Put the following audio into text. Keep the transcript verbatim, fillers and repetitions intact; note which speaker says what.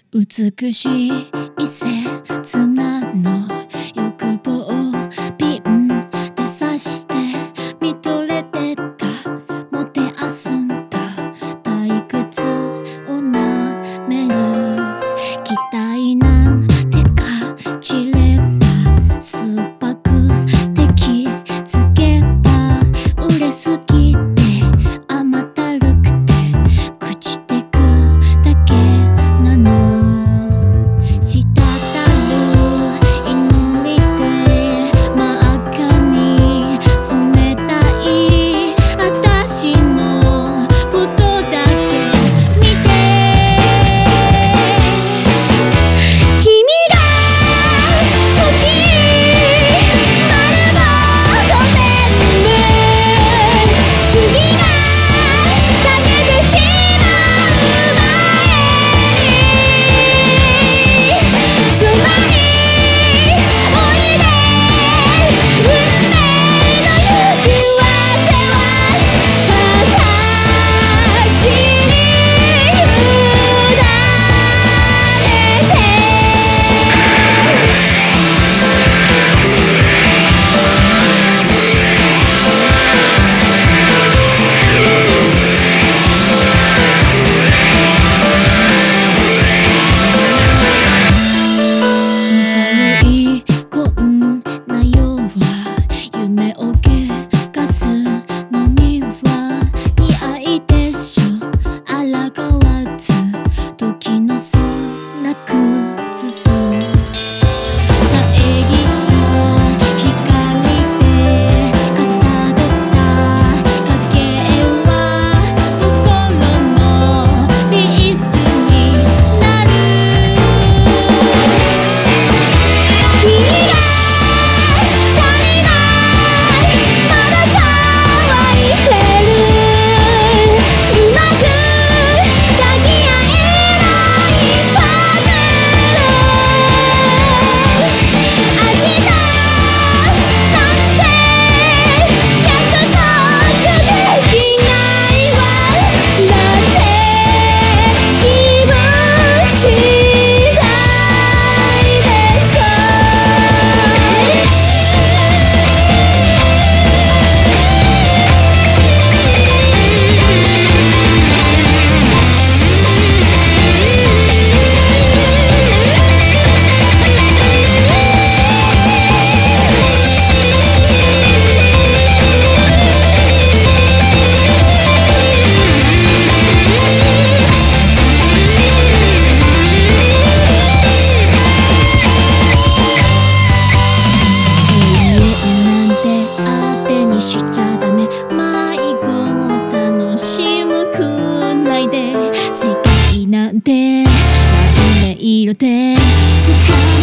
Speaker 1: 美しい切なの欲望をピンで刺して見とれてたもてあそんだ退屈をなめる期待なんてかじれば酸っぱくて気づけば売れすぎて甘ったるくて朽ちてくだけなの滴る祈りで真っ赤に染めたい私のことだけ見て君が欲しい丸ごと全部次がかけてしまう前にそばにおいで運命の指輪では私に委ねてうざいこんな世は夢を汚すのには似合いでしょ抗わず時のそな崩す遮った光でかたどった影は心のピースになる君が足りないまだ騒いでるうまく抱き合えないパズル明日なんて約束できないわだって気分次第でしょなんて当てにしちゃダメ迷子を楽しむくらいで世界なんてない音色で使う